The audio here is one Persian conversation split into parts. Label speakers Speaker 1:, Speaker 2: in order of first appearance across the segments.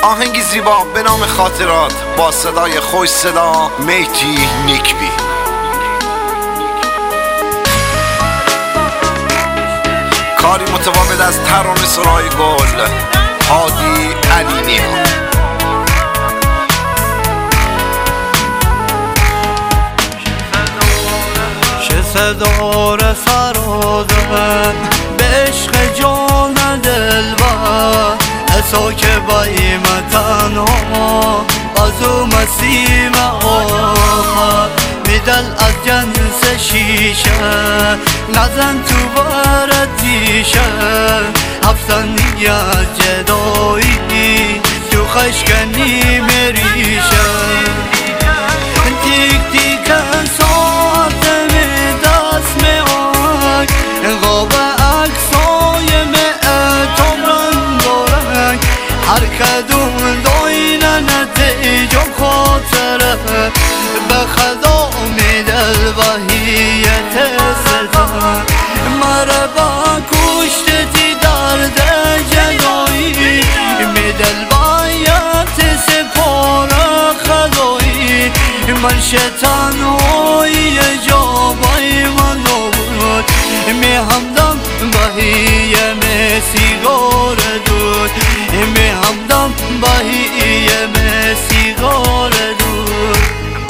Speaker 1: آهنگی زیبا به نام خاطرات با صدای خوش صدا میتی نیکبی. کاری متفاوت از ترانه سرای گل هادی علینی.
Speaker 2: صدار فرادن به عشق جان دلبر اسا که بایم تنها از او مسیم آخر میدل از جنس شیشه نزن تو بردیشه افسانی از جدایی تو خشکنی مریشه تیک تیک ساعت می دست می آنگ انقاب اکسای می اتم رنگ و رنگ هر کدوم داینه نتیجه خاطره به خدا می دل بحیت سلطان مره با کشتی درد جدایی می دل بحیت سپار خدایی من شیطانوی جابای من بود می همدم بحیه می سیگار دود می همدم بحیه می سیگار دود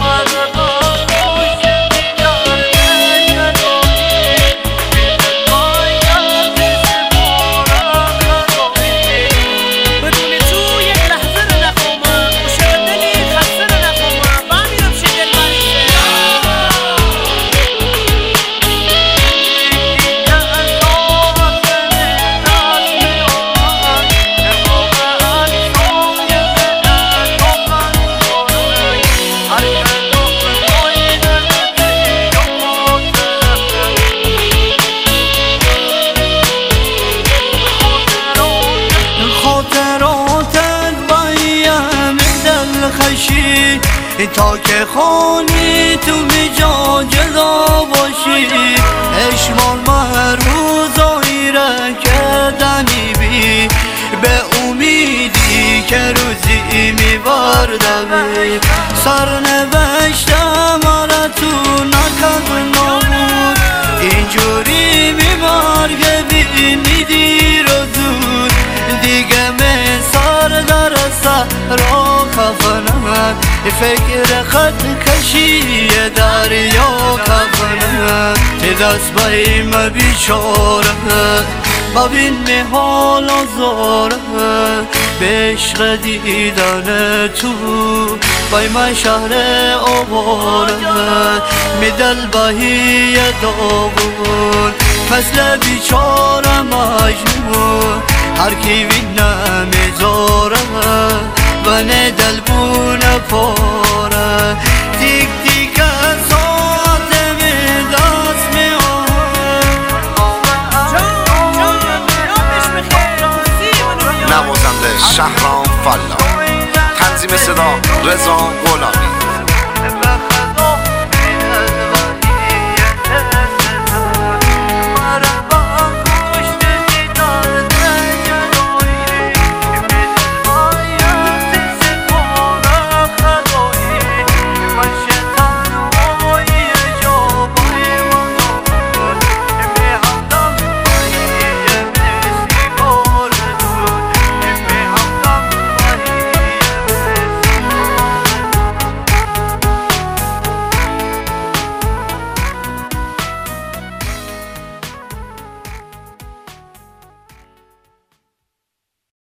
Speaker 2: تا که خونی تو می جا جدا باشی اشمال مروزایی را که دنی بی به امیدی که روزی می بردوی سرنوشتم را تو نکن نامود اینجوری می مرگ بینی دیر و زود دیگه می سر در سهرا خفنم فکر خط کشی دریا کفنم تی دست بایم بیچاره ببین می حال آزاره به عشق دیدن تو بایم شهر آواره می دل بهی داغون فصل بیچاره مجنون هر کی وینه میذاره و نه دل بونه پاره دیگ دیگ ساعت می دست می
Speaker 1: نوازنده شهرام فلا، تنظیم صدا رضا غلامی.